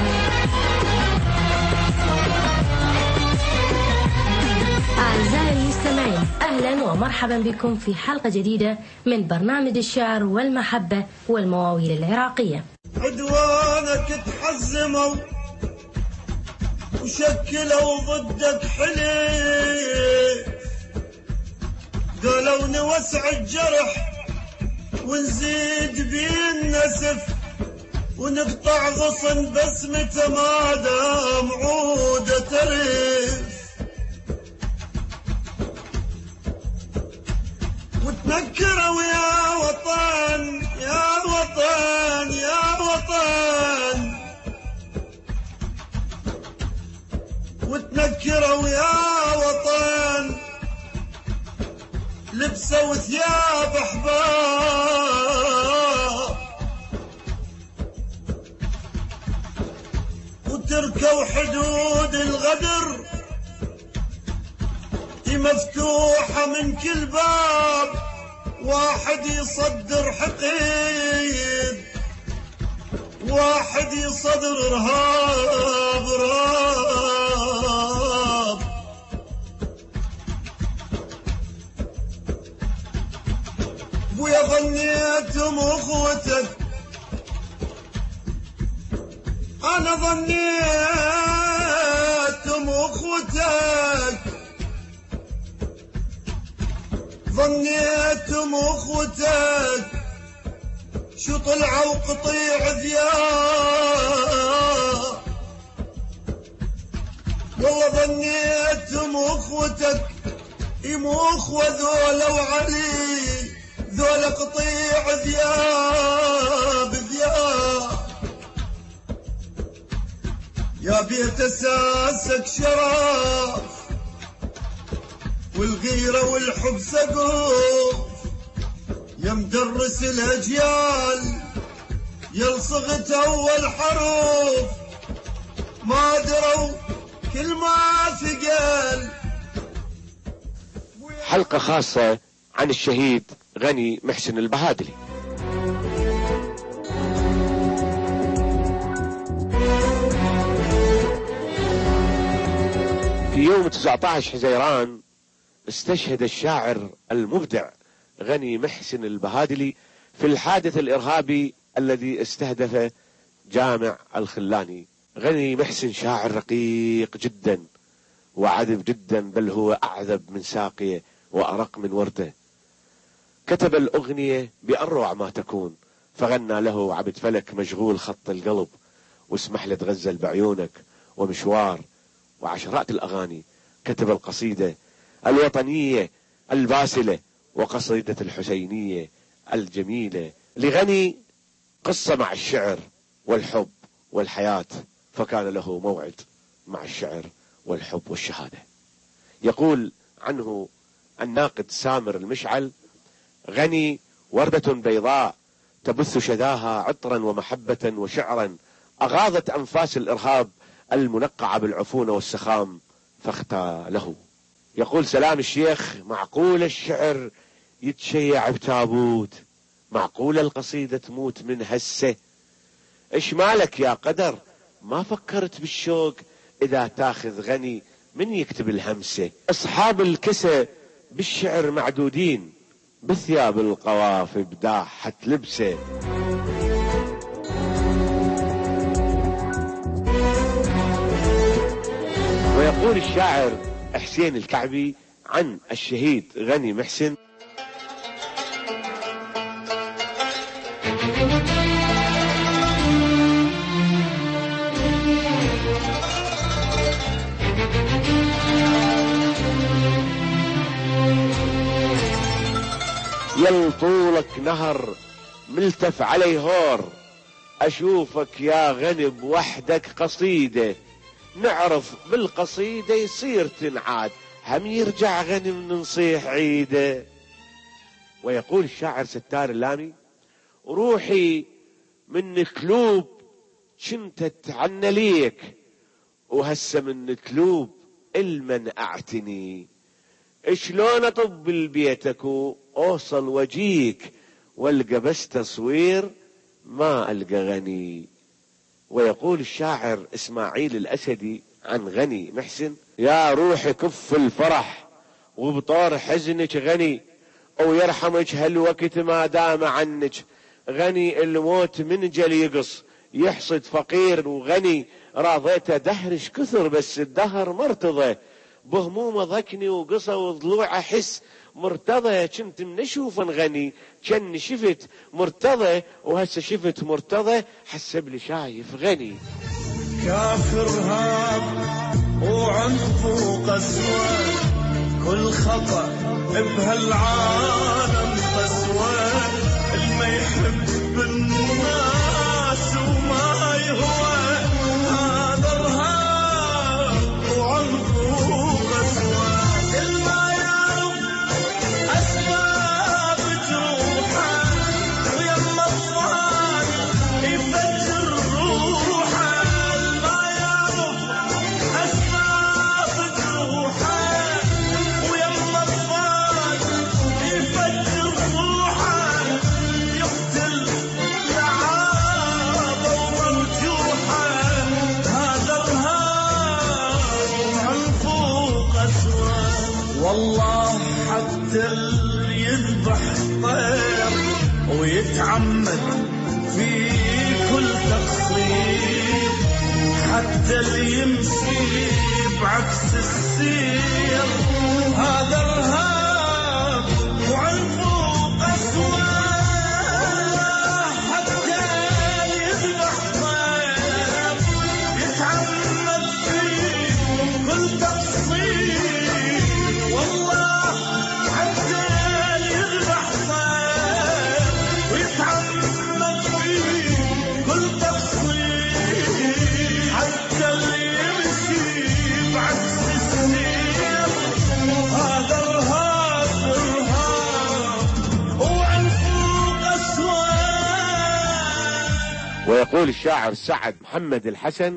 أعزائي المستمعين، أهلا ومرحبا بكم في حلقة جديدة من برنامج الشعر والمحبة والمواويل العراقية. عدوانك تحزموا وشكلوا ضدك حليف، قالوا نوسع الجرح ونزيد بالنسف ونقطع غصن بسمته ما دام عودة ترف، وتنكروا يا وطن يا وطن يا وطن متنكرة ويا وطن لبسوا ثياب أحباب وتركوا حدود الغدر مفتوحة من كل باب واحد يصدر حقيد واحد يصدر إرهاب راب ويا ظنيتم أخوتك أنا ظنيتم أخوتك ظنيتم أخوتك شو طلعوا قطيع ذياب والله ظنيتم أخوتك مو أخوة ذولا وعلي ذولا قطيع ذياب يا بيت أساسك شرف والغيرة والحب سقوف يا مدرس الأجيال يا صغت أول حروف ما دروا كل ما ثقل. حلقة خاصة عن الشهيد غني محسن البهادلي. في يوم 19 حزيران استشهد الشاعر المبدع غني محسن البهادلي في الحادث الإرهابي الذي استهدف جامع الخلاني. غني محسن شاعر رقيق جدا وعذب جدا، بل هو أعذب من ساقية وأرق من وردة. كتب الأغنية بأروع ما تكون، فغنى له عبد فلك مشغول خط القلب، واسمح لي تغزل بعيونك، ومشوار، وعشرات الأغاني. كتب القصيدة الوطنية الباسلة وقصيدة الحسينية الجميلة. لغني قصة مع الشعر والحب والحياة، فكان له موعد مع الشعر والحب والشهادة. يقول عنه الناقد سامر المشعل: غني وردة بيضاء تبث شذاها عطرا ومحبة وشعرا، أغاضت أنفاس الإرهاب المنقعة بالعفونة والسخام فاختاله. يقول سلام الشيخ: معقول الشعر يتشيع بتابوت، معقول القصيدة تموت من هسه، إيش مالك يا قدر ما فكرت بالشوق إذا تاخذ غني من يكتب الهمسة. أصحاب الكسى بالشعر معدودين، بثياب القوافي بداحة لبسه. ويقول الشاعر حسين الكعبي عن الشهيد غني محسن: يلطولك نهر ملتف عليه هور، أشوفك يا غني بوحدك قصيدة، نعرف بالقصيدة يصير تنعاد، هم يرجع غني من نصيح عيده. ويقول الشاعر ستار اللامي: روحي من كلوب كنت اتعنى ليك، وهسه من كلوب المن اعتني، شلون اطب لبيتك واوصل وجيك، والقى بس تصوير ما القى غني. ويقول الشاعر اسماعيل الاسدي عن غني محسن: يا روحي كف الفرح وبطور حزنك غني، او يرحمك هالوقت ما دام عنك، غني الموت من جل يقص يحصد فقير، وغني راضيته دهرش كثر بس الدهر مرتضى، بهمومه ضكني وقصى وضلوع احس مرتضى، كنت من اشوف غني كن شفت مرتضى، وهسه شفت مرتضى حسب لي شايف غني. كافر هاب وعنف وقسوة، كل خطأ بهالعالم قسوة، الما يحب الناس وما يهوى، هذا ارهاب وعنف والله حتى اللي يذبح طير ويتعمد في كل تقصير، حتى اللي يمشي بعكس السير هذا ارهاب وعنف وقسوة. حتى اللي يذبح طير يتعمد في كل تقصير، والله حتى اللي يذبح طير ويتعمد في كل تقصير، حتى اللي يمشي بعكس السير هذا ارهاب وعنف وقسوة. ويقول الشاعر سعد محمد الحسن: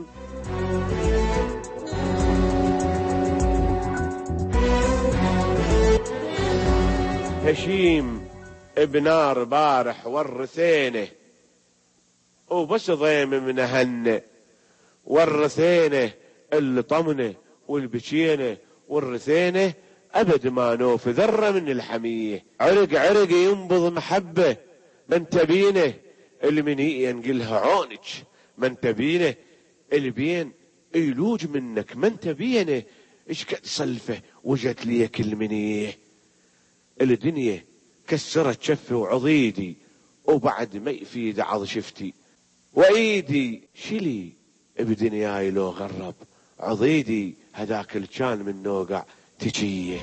هشيم بنار بارح ورثينه وبس ضيم من هنه، ورثينه اللي طمنه والبشينه ورثينه ابد ما نوف ذره من الحميه، عرق عرق ينبض محبه من تبينه، اللي من ينقلها عونك من تبينه، اللي بين يلوج منك من تبينه، ايش قد صلفه وجت لي كل منيه، الدنيا كسرت شفي وعضيدي وبعد ما يفيد عض شفتي، وايدي شلي بدنياي لو غرب عضيدي هذاك اللي كان من نوقع تجيه.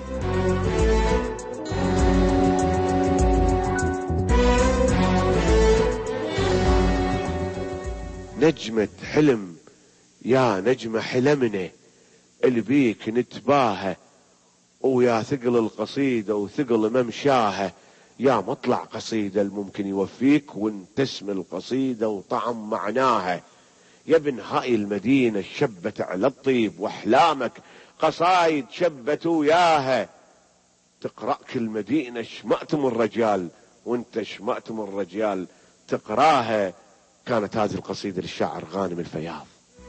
نجمة حلم يا نجمة حلمنا اللي بيك نتباهى، ويا ثقل القصيدة وثقل ممشاها، يا مطلع قصيدة الممكن يوفيك وانت اسم القصيدة وطعم معناها، يا ابن هاي المدينة الشبت على الطيب واحلامك قصايد شبت وياها، تقرأك المدينة شمأتم الرجال وانت شمأتم الرجال تقراها. كانت هذه القصيدة للشاعر غانم الفياض.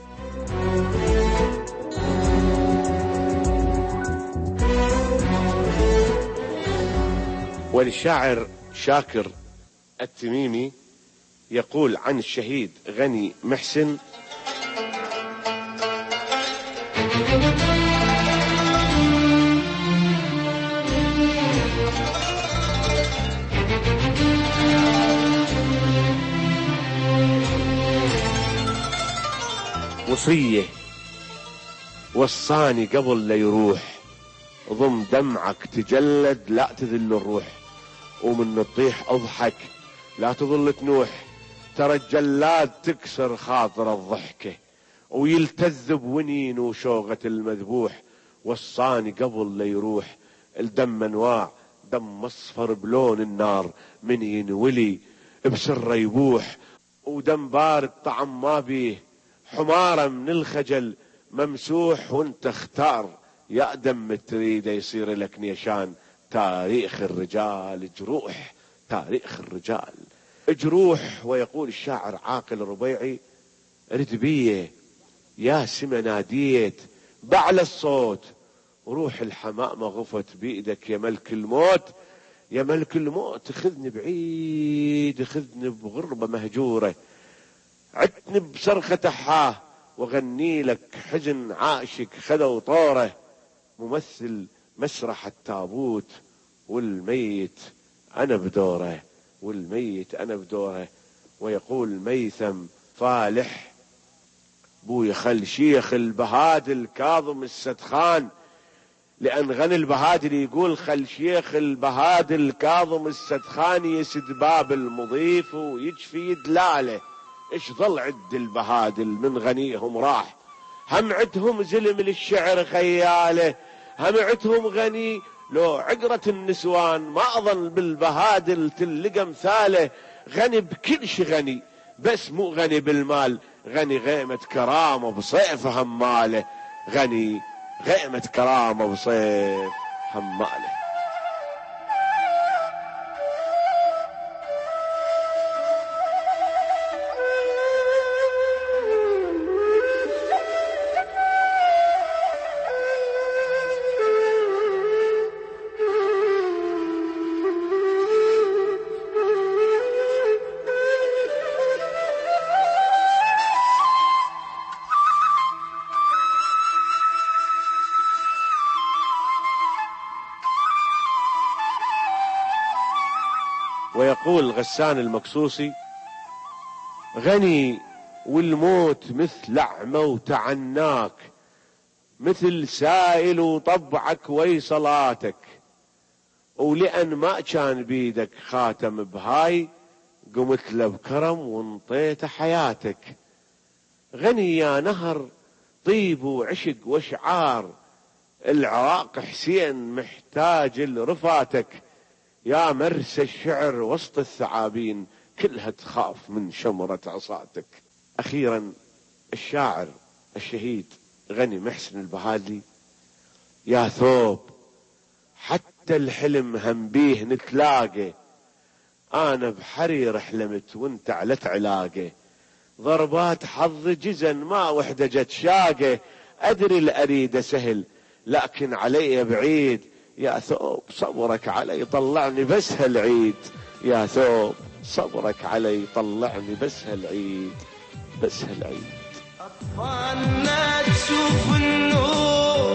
وللشاعر شاكر التميمي يقول عن الشهيد غني محسن: وصية وصاني قبل لا يروح، ضم دمعك تجلد لا تذل الروح، ومن الطيح اضحك لا تظل تنوح، ترى الجلاد تكسر خاطر الضحكة ويلتذ بونين وشوغة المذبوح، وصاني قبل لا يروح الدم انواع، دم اصفر بلون النار من ينولي بسر يبوح، ودم بارد طعم ما بيه حمارة من الخجل ممسوح، وانت اختار يا دم تريد يصير لك نيشان، تاريخ الرجال جروح، تاريخ الرجال جروح. ويقول الشاعر عاقل الربيعي: ردبية يا سما ناديت بعلى الصوت، روح الحمامة غفت بإيدك يا ملك الموت، يا ملك الموت خذني بعيد، خذني بغربة مهجورة، عدتني بصرخة حاه وغني لك حزن عاشق خذوا طوره، ممثل مسرح التابوت والميت أنا بدوره، والميت أنا بدوره. ويقول ميثم فالح: بوي خل شيخ البهادل كاظم السدخان، لأن غني البهادل يقول خل شيخ البهادل كاظم السدخان يسد باب المضيف ويجفي دلاله، ايش ظل عد البهادل من غنيهم راح، هم عدهم زلم للشعر خياله، هم عدهم غني لو عقرة النسوان ما أظن بالبهادل تلقى مثاله، غني بكل شي غني بس مو غني بالمال، غني غيمة كرامة بصيف هماله، غني غيمة كرامة بصيف هماله. ويقول غسان المقصوصي: غني والموت مثل أعمى وتعناك، مثل سائل وطبعك ويصلاتك، ولأن ما كان بيدك خاتم بهاي قمت له بكرم وانطيت حياتك. غني يا نهر طيب وعشق واشعار، العراق حسين محتاج لرفاتك، يا مرسى الشعر وسط الثعابين كلها تخاف من شمرة عصاتك. أخيرا الشاعر الشهيد غني محسن البهادلي: يا ثوب حتى الحلم هم بيه نتلاقى، أنا بحرير حلمت وانت علت علاقة، ضربات حظ جزن ما وحدة جت شاقة، أدري الأريد سهل لكن علي بعيد، يا ثوب صبرك علي طلعني بس هالعيد، يا ثوب صبرك علي طلعني بس هالعيد، بس هالعيد. أطفالنا تشوف النور،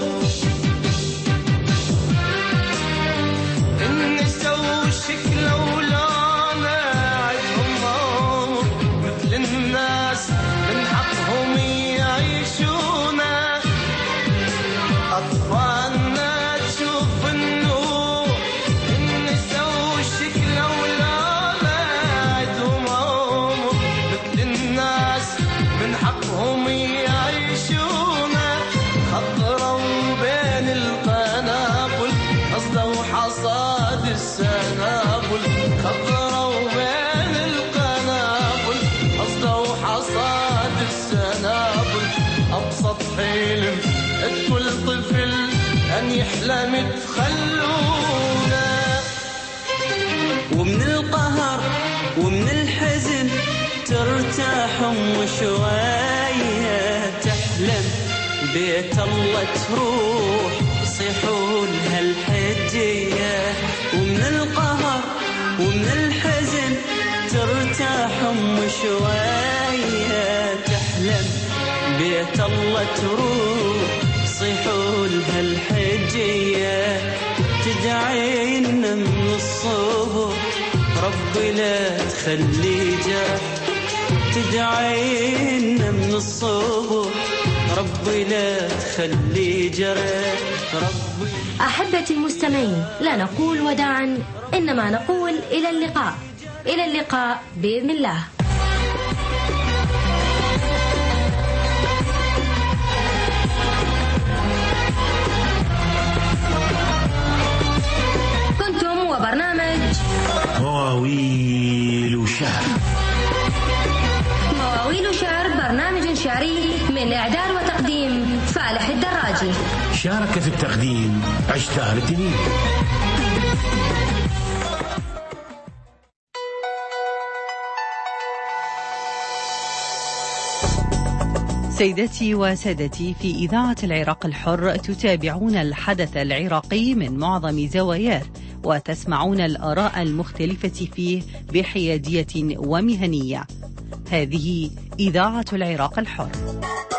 النسا وشكل ولونه عندهم مثل الناس من حقهم يعيشونه. أطفالنا تشوف النور، النسا وشكل ولونه عندهم مثل الناس من حقهم يعيشونه. خضروا بين القنابل قصدوا حصاد السنابل، خضروا بين القنابل قصدوا حصاد السنابل. أبسط حلم كل طفل أن يحلم تخلونه، ومن القهر ومن الحزن ترتاح وشوية تحلم بيت الله تروح يصيحون هالحجية. ومن القهر ومن الحزن ترتاح وشوية تحلم بيت الله تروح يصيحون هالحجية. تدعي لنا من الصبح ربي لا تخلي جرح، تدعي لنا من الصبح ربي لا تخلي جرح. ربي أحبتي المستمعين، لا نقول وداعا إنما نقول إلى اللقاء، إلى اللقاء بإذن الله. كنتم وبرنامج مواويل شعر. مواويل شعر برنامج شعري من إعداد وتقديم فالح الدراجي. شارك في التقديم عشتار الدنيا. سيدتي وسادتي، في إذاعة العراق الحر تتابعون الحدث العراقي من معظم زواياه، وتسمعون الآراء المختلفة فيه بحيادية ومهنية. هذه إذاعة العراق الحر.